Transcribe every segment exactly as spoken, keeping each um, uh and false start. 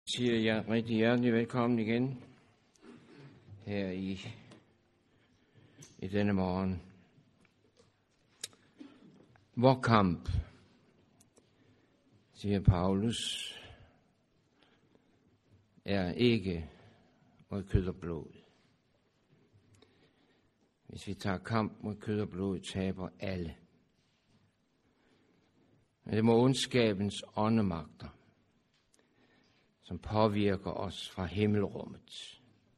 Siger jeg rigtig hjertelig velkommen igen her i, i denne morgen. Vor kamp, siger Paulus, er ikke mod kød og blod. Hvis vi tager kamp mod kød og blod, taber alle. Men det må ondskabens åndemagter, som påvirker os fra himmelrummet.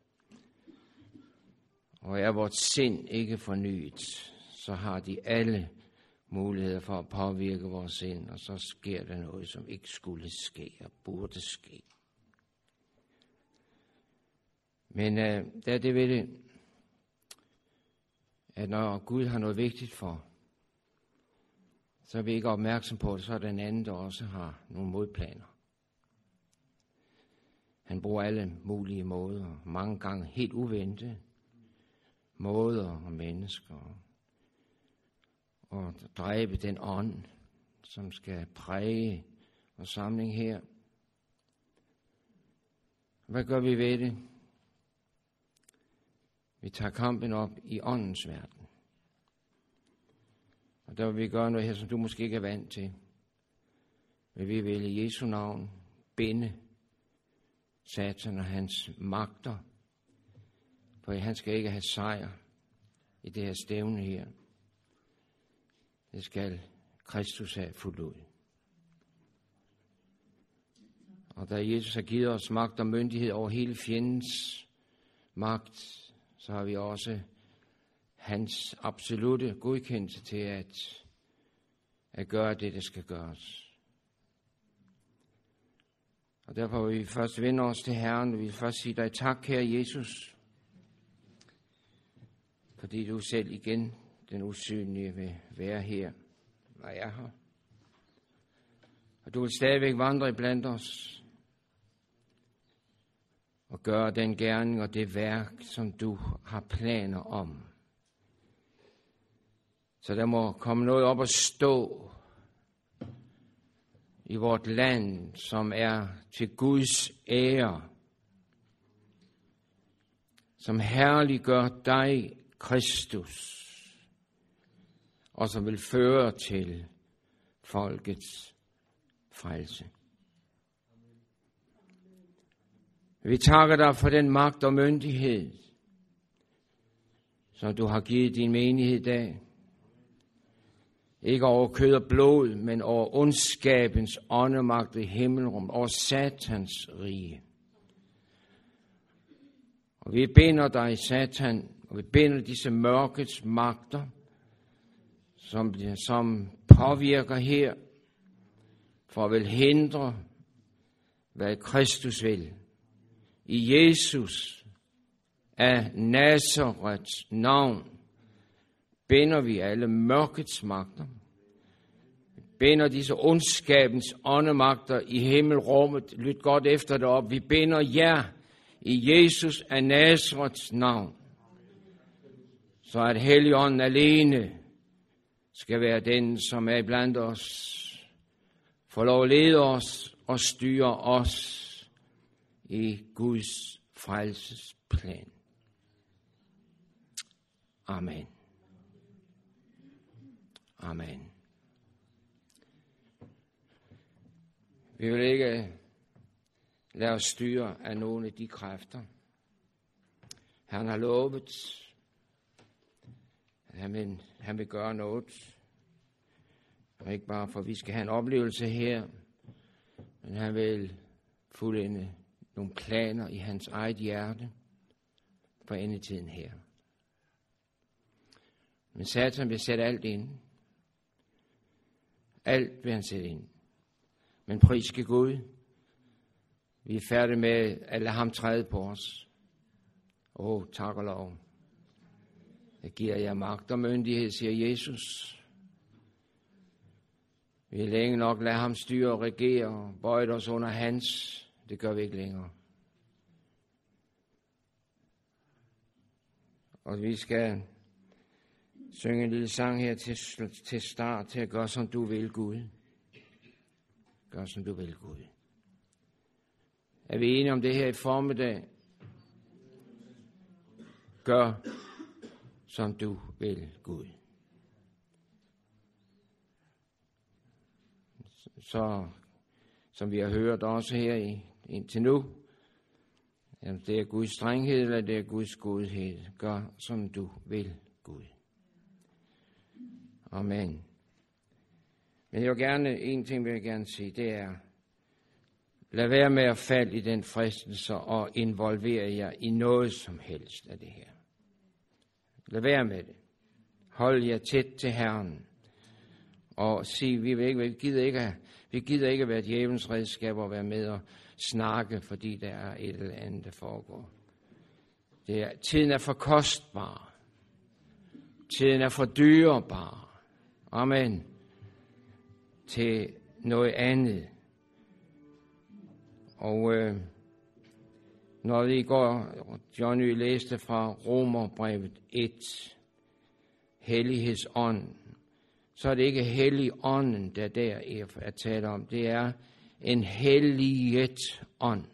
Og er vort sind ikke fornyet, så har de alle muligheder for at påvirke vores sind, og så sker der noget, som ikke skulle ske og burde ske. Men øh, der er det ved det, at når Gud har noget vigtigt for, så er vi ikke opmærksom på det, så er den anden, der også har nogle modplaner. Han bruger alle mulige måder, mange gange helt uventede måder og mennesker, og dræbe den ånd, som skal præge vores samling her. Hvad gør vi ved det? Vi tager kampen op i åndens verden. Og der vil vi gøre noget her, som du måske ikke er vant til. Men vi vil i Jesu navn binde Satan og hans magter, for han skal ikke have sejr i det her stævne her. Det skal Kristus have fuldt ud. Og da Jesus har givet os magt og myndighed over hele fjendens magt, så har vi også hans absolute godkendelse til at, at gøre det, der skal gøres. Og derfor vil vi først vende os til Herren, og vi vil først sige dig tak, kære Jesus, fordi du selv igen, den usynlige, vil være her, og er her. Og du vil stadigvæk vandre iblandt os, og gøre den gerning og det værk, som du har planer om. Så der må komme noget op at stå i vort land, som er til Guds ære, som herliggør dig, Kristus, og som vil føre til folkets frelse. Vi takker dig for den magt og myndighed, som du har givet din menighed i dag. Ikke over kød og blod, men over ondskabens åndemagt i himmelrum, over Satans rige. Og vi binder dig, Satan, og vi binder disse mørkets magter, som, som påvirker her, for at vil hindre, hvad Kristus vil. I Jesus af Nazarets navn binder vi alle mørkets magter. Vi binder disse ondskabens åndemagter i himmelrummet. Lyt godt efter det op. Vi binder jer i Jesus af Nazarets navn. Så at Helligånden alene skal være den, som er iblandt os. Få lov at lede os og styre os i Guds frelsesplan. Amen. Amen. Vi vil ikke lade os styre af nogle af de kræfter. Han har lovet, at han vil, han vil gøre noget. Og ikke bare for, at vi skal have en oplevelse her, men han vil fuldende nogle planer i hans eget hjerte for endetiden her. Men Satan vil sætte alt ind. Alt vil han sætte ind. Men pris skal Gud. Vi er færdige med at lade ham træde på os. Åh, oh, tak og lov. Jeg giver jer magt og myndighed, siger Jesus. Vi er længe nok lade ham styre og regere og bøjet os under hans. Det gør vi ikke længere. Og vi skal synge en lille sang her til, til start, til at gøre som du vil, Gud. Gør som du vil, Gud. Er vi enige om det her i formiddag? Gør, som du vil, Gud. Så, som vi har hørt også her i, indtil nu, jamen det er Guds strenghed, eller det er Guds godhed. Gør, som du vil, Gud. Amen. Men jeg vil gerne, en ting vil jeg gerne sige, det er, lad være med at falde i den fristelse og involvere jer i noget som helst af det her. Lad være med det. Hold jer tæt til Herren. Og sig, vi, vil ikke, vi, gider ikke, vi gider ikke være djævelens redskaber og være med og snakke, fordi der er et eller andet, der foregår. Det er, tiden er for kostbar. Tiden er for dyrebar. Amen. Til noget andet. Og øh, når vi i går, Johnny læste fra Romerbrevet et, hellighedsånd, så er det ikke helligånden, der der er tale om. Det er en helliget ånd.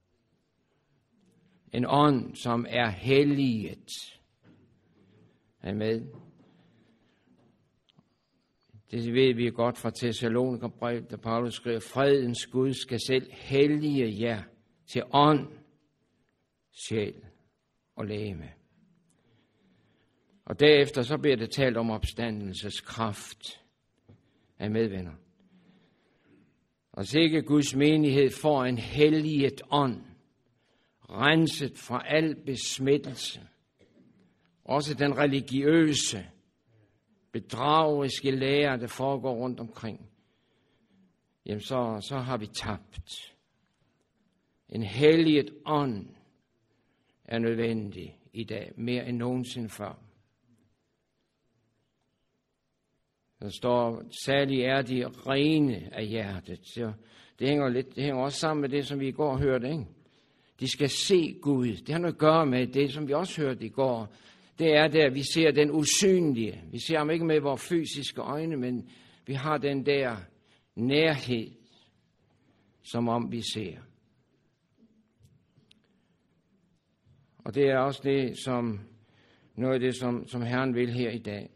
En ånd, som er helliget. Er I med? Det ved vi godt fra Thessalonikerbrevet, der Paulus skriver, fredens Gud skal selv hellige jer til ånd, sjæl og legeme. Og derefter så bliver det talt om opstandelseskraft af medvenner. Og så ikke Guds menighed får en helliget ånd, renset fra al besmittelse, også den religiøse, bedrageriske lære, der foregår rundt omkring, jamen så, så har vi tabt. En helliget ånd er nødvendig i dag, mere end nogensinde før. Der står, særligt er de rene af hjertet. Så det hænger, lidt, det hænger også sammen med det, som vi i går hørte, ikke? De skal se Gud. Det har noget at gøre med det, som vi også hørte i går. Det er der, vi ser den usynlige. Vi ser ham ikke med vores fysiske øjne, men vi har den der nærhed, som om vi ser. Og det er også det, som noget af det, som, som Herren vil her i dag.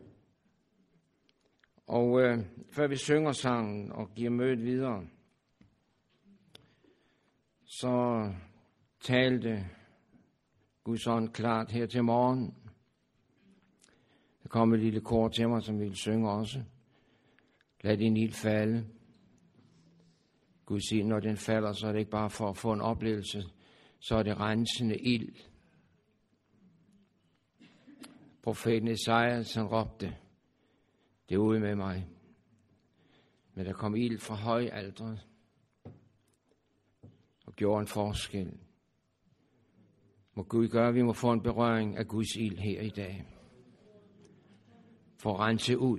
Og øh, før vi synger sangen og giver mødet videre, så talte Guds ånd klart her til morgen. Der kom et lille kor til mig, som ville synge også. Lad din ild falde. Gud siger, når den falder, så er det ikke bare for at få en oplevelse, så er det rensende ild. Profeten Esajas, han råbte, det er ude med mig. Men der kom ild fra højalteret og gjorde en forskel. Må Gud gøre, at vi må få en berøring af Guds ild her i dag. For at rense ud.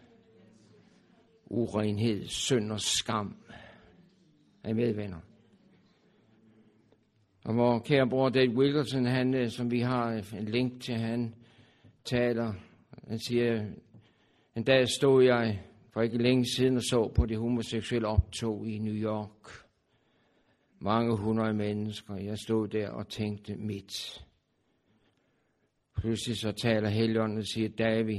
Urenhed, synd og skam. Er I med, venner? Og vor kære bror Dave Wilkerson, han, som vi har en link til, han taler. Han siger, en dag stod jeg for ikke længe siden og så på det homoseksuelle optog i New York. Mange hundrede mennesker. Jeg stod der og tænkte mit. Pludselig så taler Helligånden og siger, David,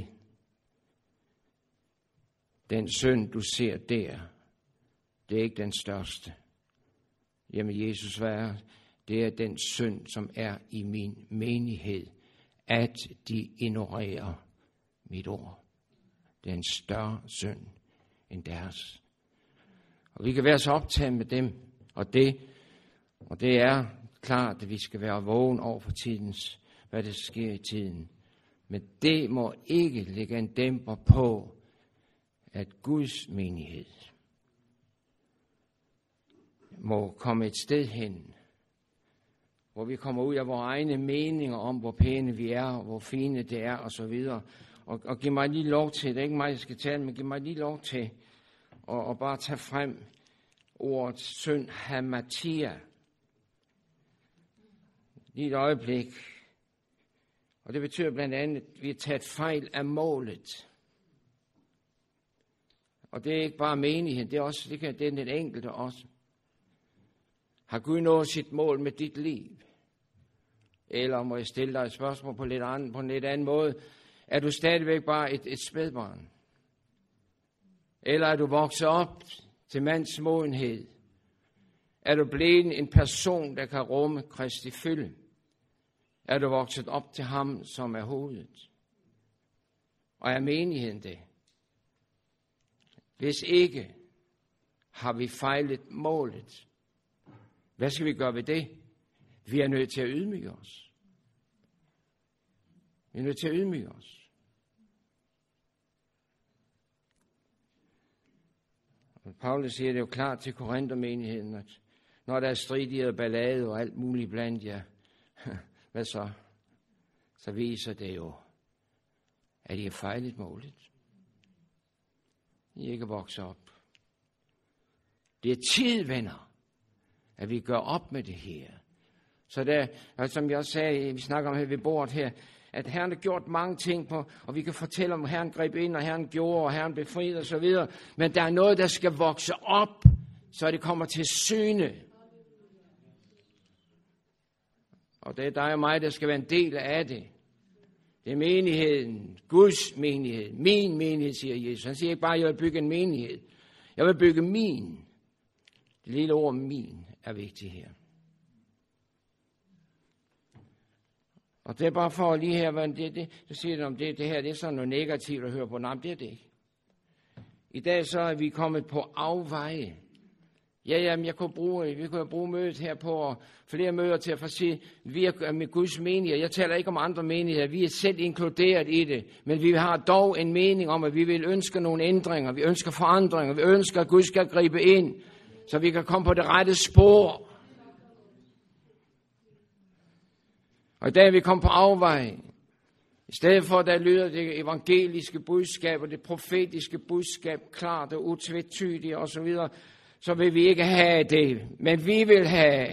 den synd, du ser der, det er ikke den største. Jamen Jesus svarer, det er den synd, som er i min menighed, at de ignorerer mit ord. Det er en større synd end deres. Og vi kan være så optaget med dem, og det, og det er klart, at vi skal være vågen over for tidens, hvad der sker i tiden. Men det må ikke lægge en dæmper på, at Guds menighed må komme et sted hen, hvor vi kommer ud af vores egne meninger om, hvor pæne vi er, hvor fine det er, og så videre. Og, og giv mig lige lov til, det er ikke mig, der skal tale, men giv mig lige lov til at, at bare tage frem ordet synd hamatia. Lige et øjeblik. Og det betyder blandt andet, at vi har taget fejl af målet. Og det er ikke bare menighed, det er også det, kan, det er den enkelte også. Har Gud nået sit mål med dit liv? Eller må jeg stille dig et spørgsmål på, lidt anden, på en lidt anden måde? Er du stadigvæk bare et, et spædbarn? Eller er du vokset op til mands modenhed? Er du blevet en person, der kan rumme Kristi fylde? Er du vokset op til ham, som er hovedet? Og er menigheden det? Hvis ikke, har vi fejlet målet. Hvad skal vi gøre ved det? Vi er nødt til at ydmyge os. Vi er nødt til at ydmyge os. Og Paulus siger det jo klart til Korinthermenigheden, at når der er stridighed og ballade og alt muligt blandt jer, hvad så? Så viser det jo, at I har fejlet målet. I ikke vokser op. Det er tid, venner, at vi gør op med det her. Så der, som jeg også sagde, vi snakker om her ved bordet her, at Herren har gjort mange ting på, og vi kan fortælle om, at Herren greb ind, og Herren gjorde, og Herren befriede og så videre. Men der er noget, der skal vokse op, så det kommer til syne. Og det er dig og mig, der skal være en del af det. Det er menigheden, Guds menighed, min menighed, siger Jesus. Han siger ikke bare, at jeg vil bygge en menighed. Jeg vil bygge min. Det lille ord min er vigtigt her. Og det er bare for lige her, hvad det, det, så siger det om det, det her, det er sådan noget negativt at høre på. Nej, det er det ikke. I dag så er vi kommet på afveje. Ja, jamen, jeg kunne bruge, vi kunne bruge mødet her på, og flere møder til at få sige, vi er med Guds menighed. Jeg taler ikke om andre menigheder, vi er selv inkluderet i det. Men vi har dog en mening om, at vi vil ønske nogle ændringer, vi ønsker forandringer, vi ønsker, at Gud skal gribe ind, så vi kan komme på det rette spor. Og i dag er vi kommet på afveje. I stedet for, at der lyder det evangeliske budskab og det profetiske budskab klart og utvetydigt og så videre, så vil vi ikke have det, men vi vil have.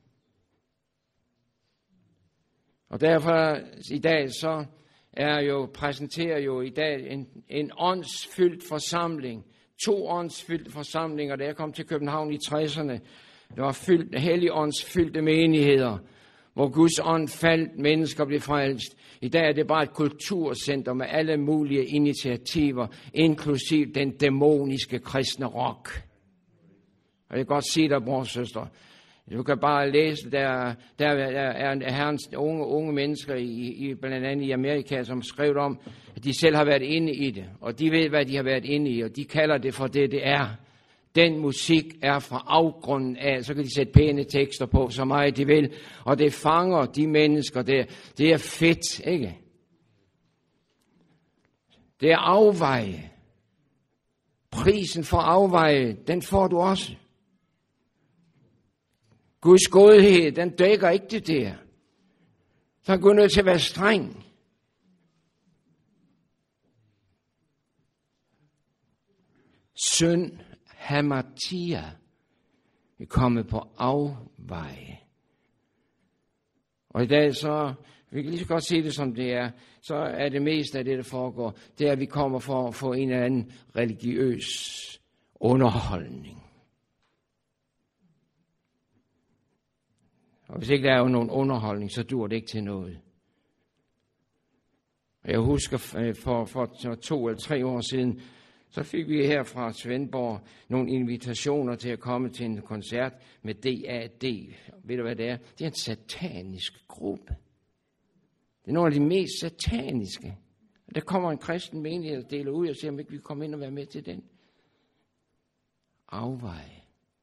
Og derfor i dag så er jo præsenterer jo i dag en, en åndsfyldt forsamling, to åndsfyldte forsamlinger, da jeg kom til København i tresserne. Der var fyldt, helligåndsfyldte menigheder, hvor Guds ånd faldt, mennesker blev frelst. I dag er det bare et kulturcenter med alle mulige initiativer, inklusiv den dæmoniske kristne rock. Og jeg kan godt sige dig, bror og søster, du kan bare læse, der, der er herrens unge, unge mennesker, i, i, blandt andet i Amerika, som skrev om, at de selv har været inde i det, og de ved, hvad de har været inde i, og de kalder det for det, det er. Den musik er fra afgrunden af, så kan de sætte pæne tekster på, så meget de vil, og det fanger de mennesker der. Det er fedt, ikke? Det er afveje. Prisen for afveje, den får du også. Guds godhed, den dækker ikke det der. Så er Gud nødt til at være streng. Synd, hamatia, vi er kommet på afveje. Og i dag så, vi kan lige så godt se det som det er, så er det meste af det, der foregår, det er, at vi kommer for at få en eller anden religiøs underholdning. Og hvis ikke der er jo nogen underholdning, så dur det ikke til noget. Jeg husker for, for to eller tre år siden, så fik vi her fra Svendborg nogle invitationer til at komme til en koncert med D A D. Ved du hvad det er? Det er en satanisk gruppe. Det er nogle af de mest sataniske. Der kommer en kristen menighed og deler ud og siger, om ikke vi kan komme ind og være med til den. Afveje.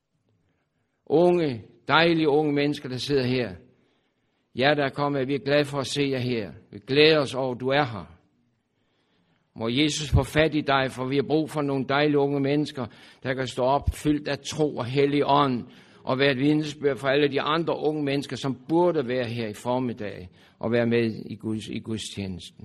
Unge, dejlige unge mennesker, der sidder her. Ja, der er kommet, vi er glade for at se jer her. Vi glæder os over, at du er her. Må Jesus få fat i dig, for vi har brug for nogle dejlige unge mennesker, der kan stå op fyldt af tro og hellig ånd, og være et vidnesbyrd for alle de andre unge mennesker, som burde være her i formiddag, og være med i, Guds, i gudstjenesten.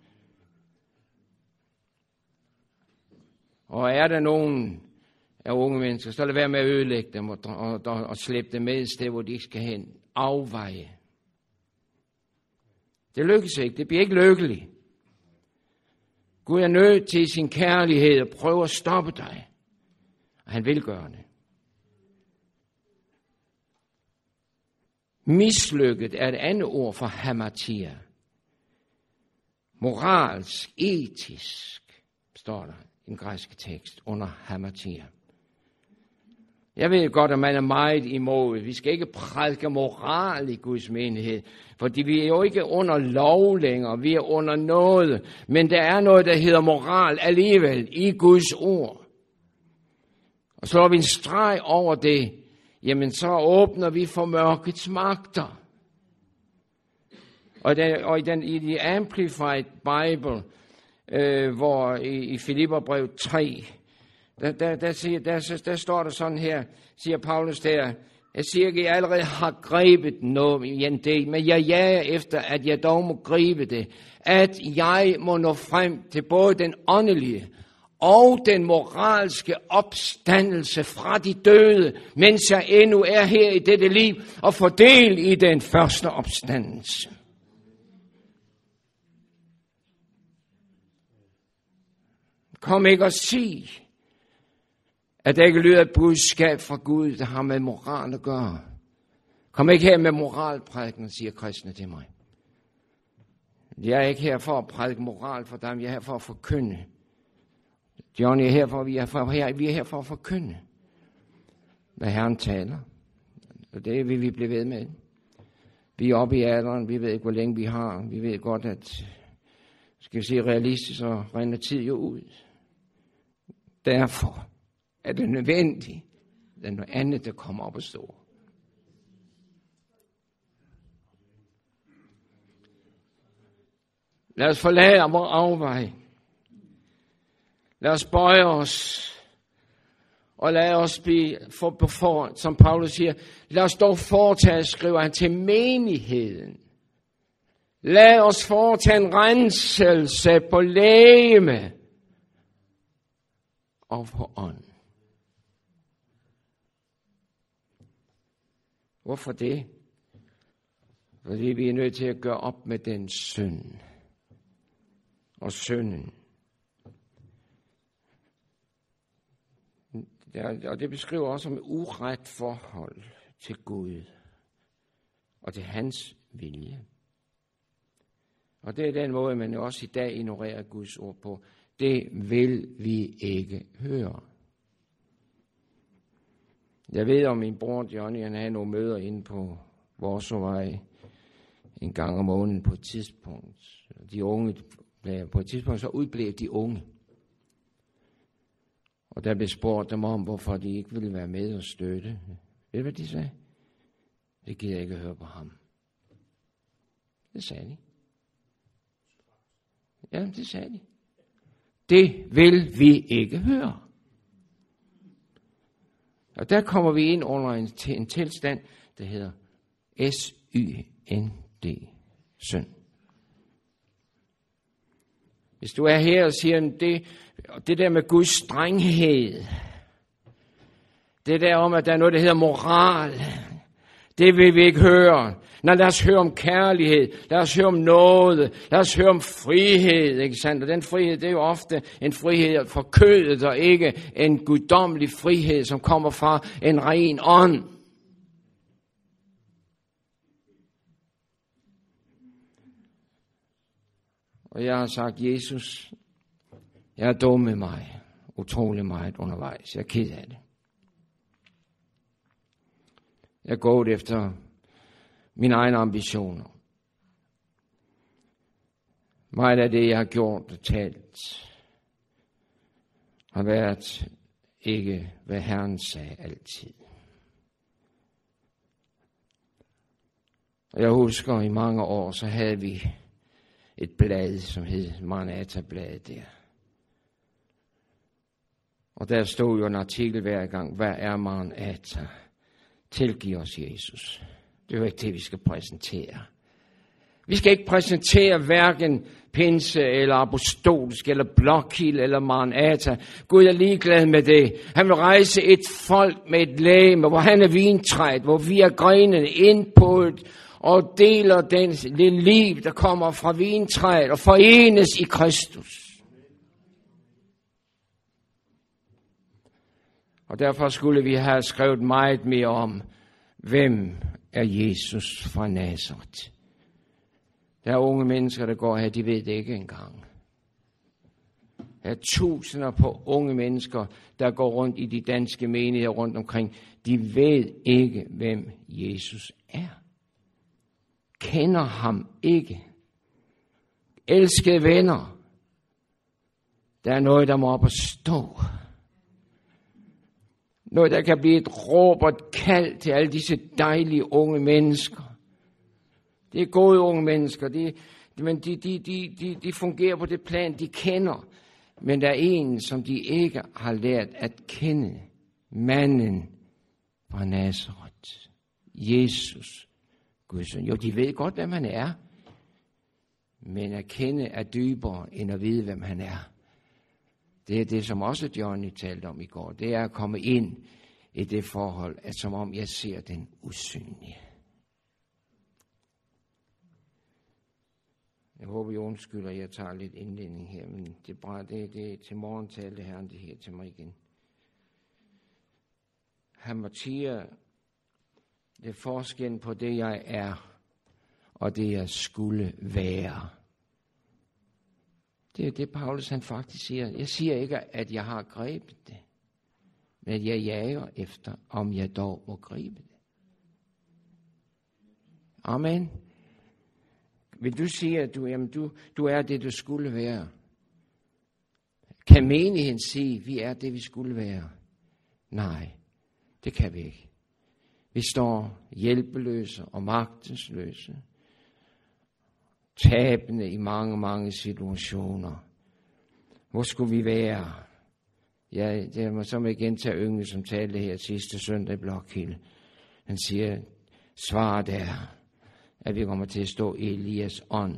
Og er der nogen af unge mennesker, så lad være med at ødelægge dem og, og, og, og slæbe dem med et sted, hvor de ikke skal hen. Afveje. Det lykkes ikke. Det bliver ikke lykkeligt. Gud er nødt til sin kærlighed at prøve at stoppe dig. Og han vil gøre det. Mislykket er et andet ord for hamatia. Moralsk, etisk, står der i den græske tekst under hamatia. Jeg ved godt, at man er meget imod. Vi skal ikke prædike moral i Guds menighed, fordi vi er jo ikke under lov længere, vi er under noget. Men der er noget, der hedder moral alligevel i Guds ord. Og slår vi en streg over det, jamen så åbner vi for mørkets magter. Og, den, og i, den, i de Amplified Bible, øh, hvor i, i Filipperbrev tre, Der, der, der, siger, der, der står der sådan her, siger Paulus der, jeg siger ikke, at jeg allerede har grebet noget i en del, men jeg jager efter, at jeg dog må gribe det, at jeg må nå frem til både den åndelige og den moralske opstandelse fra de døde, mens jeg endnu er her i dette liv, og får del i den første opstandelse. Kom ikke og sig, at der ikke lyder et budskab fra Gud, der har med moral at gøre. Kom ikke her med moralprædiken, siger kristne til mig. Jeg er ikke her for at prædike moral for dem, jeg er her for at forkynde. Johnny er her for, vi er, for, her, vi er her for at forkynde, hvad Herren taler. Og det vil vi blive ved med. Vi er oppe i alderen, vi ved ikke, hvor længe vi har. Vi ved godt, at skal vi sige realistisk, så render tid jo ud. Derfor er det nødvendigt, at noget andet, der kommer op og stå. Lad os forlade vores afvej. Lad os bøje os, og lad os blive for, for, som Paulus siger, lad os dog foretage, skriver han, til menigheden. Lad os foretage en renselse på legeme og på ånd. Hvorfor det? Fordi vi er nødt til at gøre op med den synd og synden. Og det beskriver også om uret forhold til Gud og til hans vilje. Og det er den måde, man også i dag ignorerer Guds ord på. Det vil vi ikke høre. Jeg ved om min bror Johnny, han havde nogle møder inde på Vorsovej en gang om måneden på et tidspunkt. De unge, på et tidspunkt så udblev de unge. Og der blev spurgt dem om, hvorfor de ikke ville være med og støtte. Ved du, hvad de sagde? Det gider jeg ikke at høre på ham. Det sagde de. Ja, det sagde de. Det vil vi ikke høre. Og der kommer vi ind under en, til en tilstand, der hedder S Y N D, synd. Hvis du er her og siger, det, det der med Guds strenghed, det der om, at der er noget, der hedder moral, det vil vi ikke høre. Nå, lad os høre om kærlighed, lad os høre om noget, lad os høre om frihed, ikke sandt? Og den frihed, det er jo ofte en frihed for kødet, og ikke en guddommelig frihed, som kommer fra en ren ånd. Og jeg har sagt, Jesus, jeg er dum med mig, utrolig meget undervejs, jeg er ked af det. Jeg er gået efter mine egne ambitioner. Meget af det, jeg har gjort og talt, har været ikke, hvad Herren sagde altid. Og jeg husker, i mange år, så havde vi et blad, som hed Maranatha-bladet der. Og der stod jo en artikel hver gang, hvad er Maranatha? Tilgiv os, Jesus. Det er jo ikke det, vi skal præsentere. Vi skal ikke præsentere hverken pinse eller apostolsk eller Blåkild eller Maranatha. Gud er ligeglad med det. Han vil rejse et folk med et legeme, hvor han er vintræet, hvor vi er grenene ind på et, og deler den, det liv, der kommer fra vintræet og forenes i Kristus. Og derfor skulle vi have skrevet meget mere om, hvem er Jesus fra Nazaret. Der er unge mennesker, der går her, de ved det ikke engang. Der er tusinder på unge mennesker, der går rundt i de danske menigheder rundt omkring. De ved ikke, hvem Jesus er. Kender ham ikke. Elskede venner, der er noget, der må op og stå. Noget, der kan blive et råb og et kald til alle disse dejlige unge mennesker. Det er gode unge mennesker, de, men de, de, de, de, de fungerer på det plan, de kender. Men der er en, som de ikke har lært at kende. Manden fra Nazaret. Jesus, Guds søn. Jo, de ved godt, hvem han er. Men at kende er dybere, end at vide, hvem han er. Det er det, som også Johnny talte om i går. Det er at komme ind i det forhold, at som om jeg ser den usynlige. Jeg håber, I undskylder, at jeg tager lidt indledning her, men det er bare det, det til morgen talte Herren det her til mig igen. Han må sige, det er forskellen på det, jeg er, og det, jeg skulle være. Det er det, Paulus han faktisk siger. Jeg siger ikke, at jeg har grebet det, men at jeg jager efter, om jeg dog må gribe det. Amen. Vil du sige, at du, jamen du, du er det, du skulle være? Kan menigheden sige, at vi er det, vi skulle være? Nej, det kan vi ikke. Vi står hjælpeløse og magtesløse, tabende i mange, mange situationer. Hvor skulle vi være? Ja, det må så igen tage Yngve, som talte her sidste søndag i Blåkilde. Han siger, svaret er, at vi kommer til at stå i Elias ånd.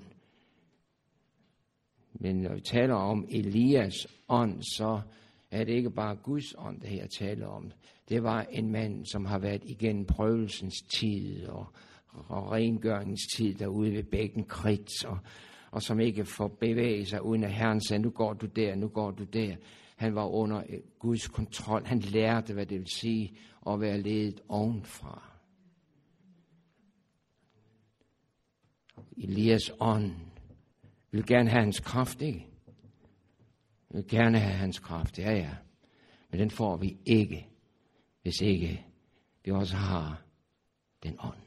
Men når vi taler om Elias ånd, så er det ikke bare Guds ånd, det her taler om. Det var en mand, som har været igennem prøvelsens tid og, og rengøringens tid derude ved bækken Krit, og, og som ikke får bevæget sig uden at Herren sagde, nu går du der, nu går du der. Han var under Guds kontrol. Han lærte, hvad det vil sige at være ledet ovenfra. Elias ånd vil gerne have hans kraft, ikke? Vil gerne have hans kraft, ja ja. Men den får vi ikke, hvis ikke vi også har den ånd.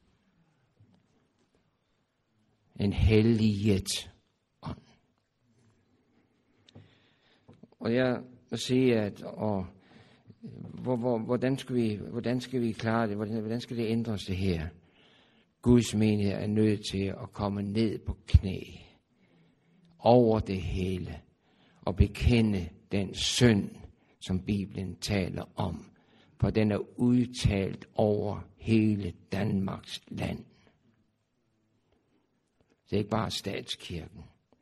En helliget ånd. Og jeg vil sige, at og, hvor, hvor, hvordan, skal vi, hvordan skal vi klare det? Hvordan, hvordan skal det ændres det her? Guds menighed er nødt til at komme ned på knæ over det hele og bekende den synd, som Bibelen taler om. For den er udtalt over hele Danmarks land. Det er ikke bare statskirken.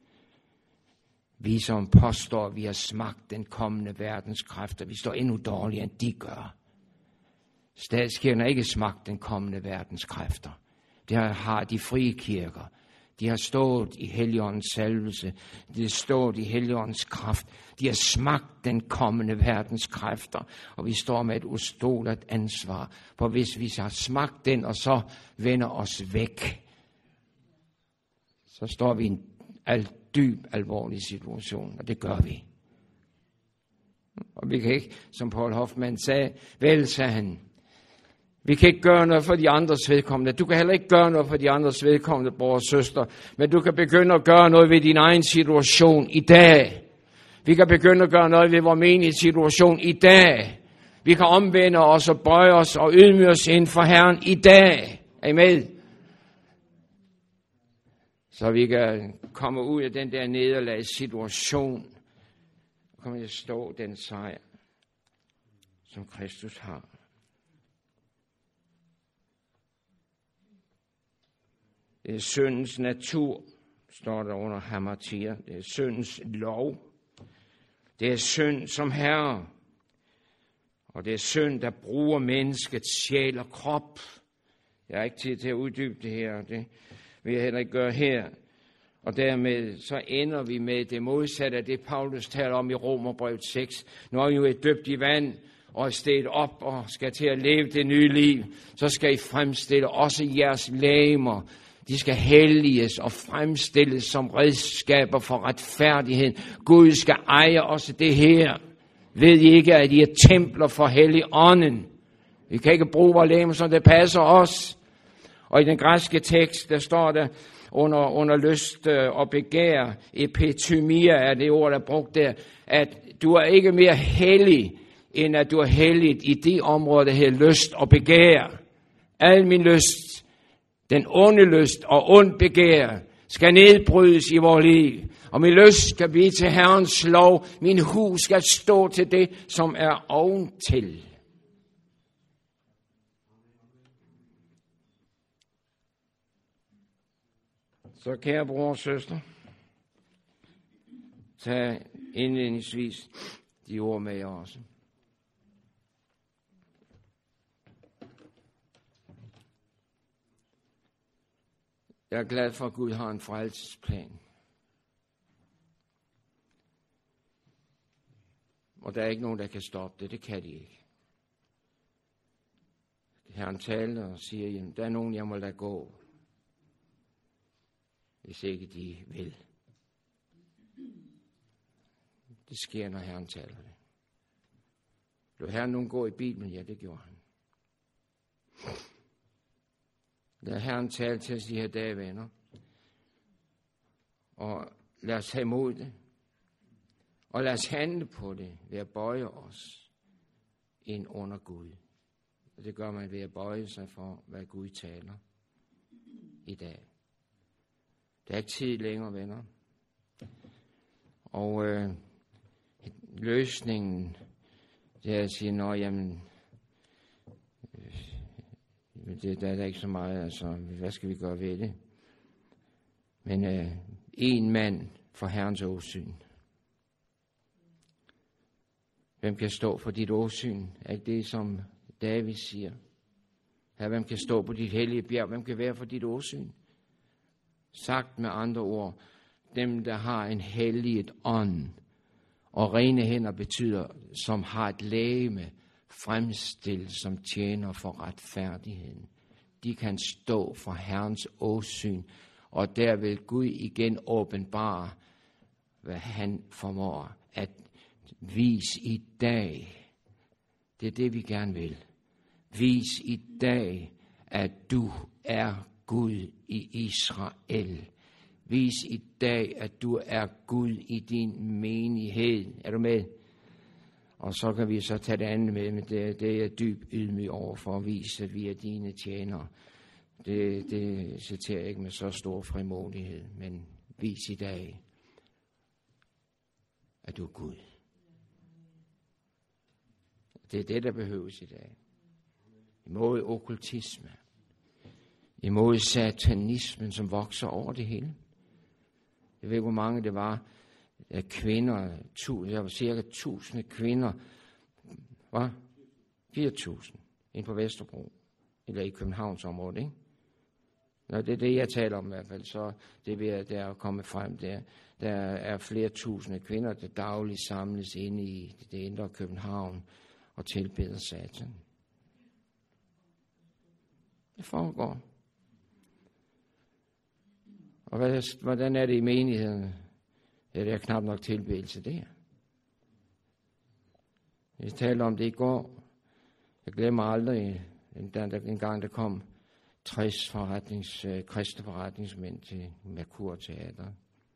Vi som påstår, at vi har smagt den kommende verdens kræfter, vi står endnu dårligere, end de gør. Statskirken har ikke smagt den kommende verdens kræfter. Det har de frie kirker. De har stået i Helligåndens salvelse. De har stået i Helligåndens kraft. De har smagt den kommende verdens kræfter. Og vi står med et ustolet ansvar. For hvis vi har smagt den, og så vender os væk, så står vi i en alt dyb, alvorlig situation. Og det gør vi. Og vi kan ikke, som Paul Hoffmann sagde, vel, sagde han, vi kan ikke gøre noget for de andres vedkommende. Du kan heller ikke gøre noget for de andres vedkommende, bror og søster. Men du kan begynde at gøre noget ved din egen situation i dag. Vi kan begynde at gøre noget ved vores menige situation i dag. Vi kan omvende os og bøje os og ydmyge os ind for Herren i dag. Amen. Så vi kan komme ud af den der nederlagssituation. Og komme til at stå den sejr, som Kristus har. Det er syndens natur, står der under hamartier. Det er syndens lov. Det er synd som herre. Og det er synd, der bruger menneskets sjæl og krop. Jeg har ikke tid til at uddybe det her, og det vil jeg heller ikke gøre her. Og dermed så ender vi med det modsatte af det, Paulus taler om i Romerbrevet seks. Når I jo er døbt i vand, og er steget op og skal til at leve det nye liv, så skal I fremstille også jeres legemer. De skal helliges og fremstilles som redskaber for retfærdighed. Gud skal eje også det her. Ved I ikke, at I er templer for Helligånden? Vi kan ikke bruge vores legemer, som det passer os. Og i den græske tekst, der står der under, under lyst og begær, epithymia er det ord, der er brugt der, at du er ikke mere hellig, end at du er hellig i det område, der hedder lyst og begær. Al min lyst, den onde lyst og ond begær, skal nedbrydes i vores liv. Og min lyst skal blive til Herrens lov. Min hus skal stå til det, som er oventil. Så kære bror og søster, tag indledningsvis de ord med jer også. Jeg er glad for, at Gud har en frelsesplan. Og der er ikke nogen, der kan stoppe det. Det kan de ikke. Herren taler og siger, jamen, der er nogen, jeg må lade gå, hvis ikke de vil. Det sker, når Herren taler det. Lod Herren nogen gå i Bibelen? Ja, det gjorde han. Lad Herren tale til os de her dage, venner. Og lad os have imod det. Og lad os handle på det ved at bøje os ind under Gud. Og det gør man ved at bøje sig for, hvad Gud taler i dag. Der er ikke tid længere, venner. Og øh, løsningen, det er at sige, nå, jamen, øh, det, der er der ikke så meget, altså, hvad skal vi gøre ved det? Men øh, en mand for Herrens åsyn. Hvem kan stå for dit åsyn? Er ikke det, som David siger? Her, hvem kan stå på dit hellige bjerg? Hvem kan være for dit åsyn? Sagt med andre ord, dem, der har en helliget ånd, og rene hænder betyder, som har et legeme fremstillet som tjener for retfærdigheden. De kan stå for Herrens åsyn, og der vil Gud igen åbenbare, hvad han formår at vise i dag. Det er det, vi gerne vil. Vis i dag, at du er Gud i Israel. Vis i dag, at du er Gud i din menighed. Er du med? Og så kan vi så tage det andet med, men det, det er jeg dybt ydmyg over for at vise, at vi er dine tjenere. Det, det citerer jeg ikke med så stor frimodighed, men vis i dag, at du er Gud. Det er det, der behøves i dag. Imod okkultisme. Imod satanismen, som vokser over det hele. Jeg ved ikke, hvor mange det var af kvinder. Der var cirka tusinde kvinder. Hvad? fire tusind. Ind på Vesterbro. Eller i Københavns område, ikke? Nå, det er det, jeg taler om i hvert fald. Så det vil der er kommet frem der. Der er flere tusinde kvinder, der dagligt samles inde i det indre København og tilbeder Satan. Det foregår. Og hvad, hvordan er det i menigheden? Ja, det er knap nok tilbedelse der. Jeg talte om det i går. Jeg glemmer aldrig, en, en gang der kom tres forretnings, øh, kristne forretningsmænd til Merkur Teater.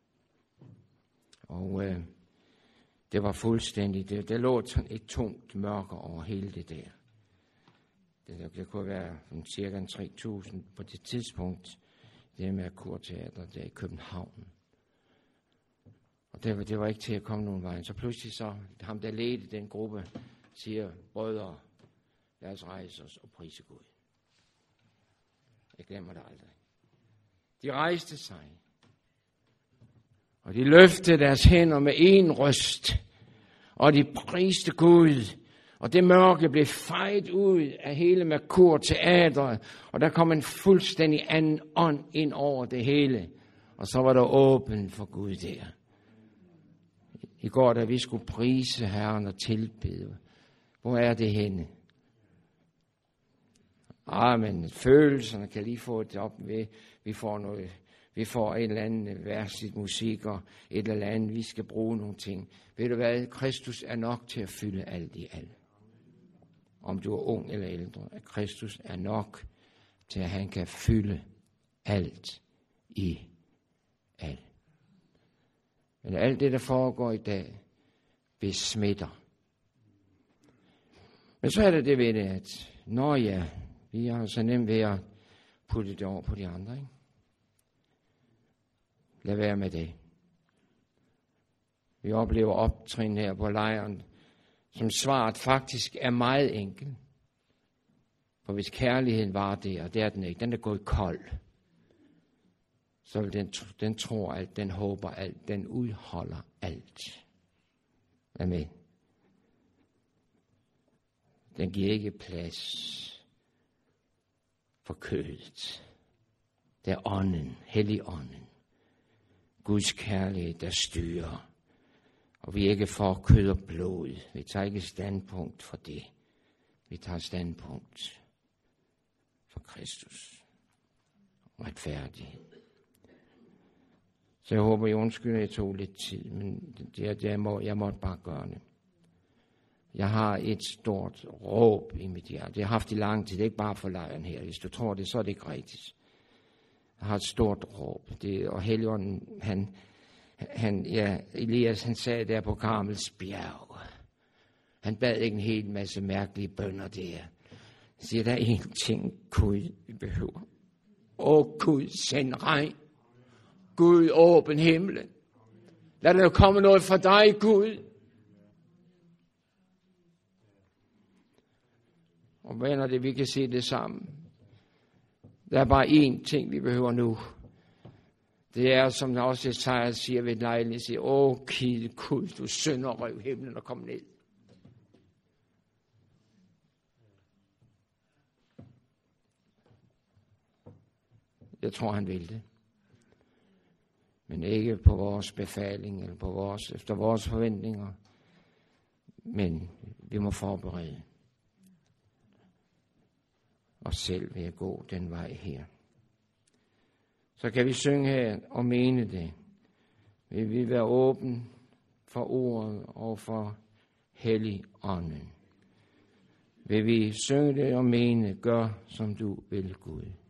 Og øh, det var fuldstændig, det, der lå et tungt mørke over hele det der. Det, det kunne være cirka tre tusind på det tidspunkt, det med Merkur Teater der i København. Og det var, det var ikke til at komme nogen vej. Så pludselig så, ham der ledte den gruppe, siger, brødre, lad os rejse os og prise Gud. Jeg glemmer det aldrig. De rejste sig, og de løftede deres hænder med en røst, og de priste Gud, og det mørke blev fejet ud af hele Merkur Teatret, og der kom en fuldstændig anden ånd ind over det hele, og så var der åbent for Gud der. I går, da vi skulle prise Herren og tilbede, Hvor er det henne? Ah, men følelserne kan lige få det op ved, vi får noget, vi får et eller andet værtsigt musik og et eller andet, vi skal bruge nogle ting. Ved du hvad? Kristus er nok til at fylde alt i alt. Om du er ung eller ældre, at Kristus er nok til, at han kan fylde alt i alt. Men alt det, der foregår i dag, besmitter. Men så er det det ved det, at når ja, vi er så nemt ved at putte det over på de andre, ikke? Lad være med det. Vi oplever optrin her på lejren, som svaret faktisk er meget enkel. For hvis kærligheden var det, og det er den ikke, den er gået kold, så vil den, den tror alt, den håber alt, den udholder alt. Amen. Den giver ikke plads for kødet. Det er ånden, helligånden. Guds kærlighed, der styrer. Og vi ikke får kød og blod. Vi tager ikke standpunkt for det. Vi tager standpunkt for Kristus. Retfærdighed. Så jeg håber, I undskylder, jeg tog lidt tid, men det, det, jeg, må, jeg måtte bare gøre det. Jeg har et stort råb i mit hjerte. Det har haft i lang tid. Det er ikke bare for lejren her. Hvis du tror det, så er det ikke rigtigt. Jeg har et stort råb. Det, og Helligånden, han, han, ja, Elias, han sagde der på Karmels bjerg. Han bad ikke en hel masse mærkelige bønner der. Han siger, der er en ting, Gud, vi behøver. Åh Gud, send regn. Gud, åbn himlen. Lad der komme noget fra dig, Gud. Og venner, det vi kan se det sammen. Der er bare én ting, vi behøver nu. Det er, som der også Esajas siger ved lejligheden, siger, åh, kide Gud, du synder og røv himlen og kom ned. Jeg tror, han vil det. Men ikke på vores befaling, eller på vores, efter vores forventninger. Men vi må forberede os selv ved at gå den vej her. Så kan vi synge her og mene det. Vil vi være åben for ordet og for Helligånden. Vil vi synge det og mene, gør som du vil, Gud.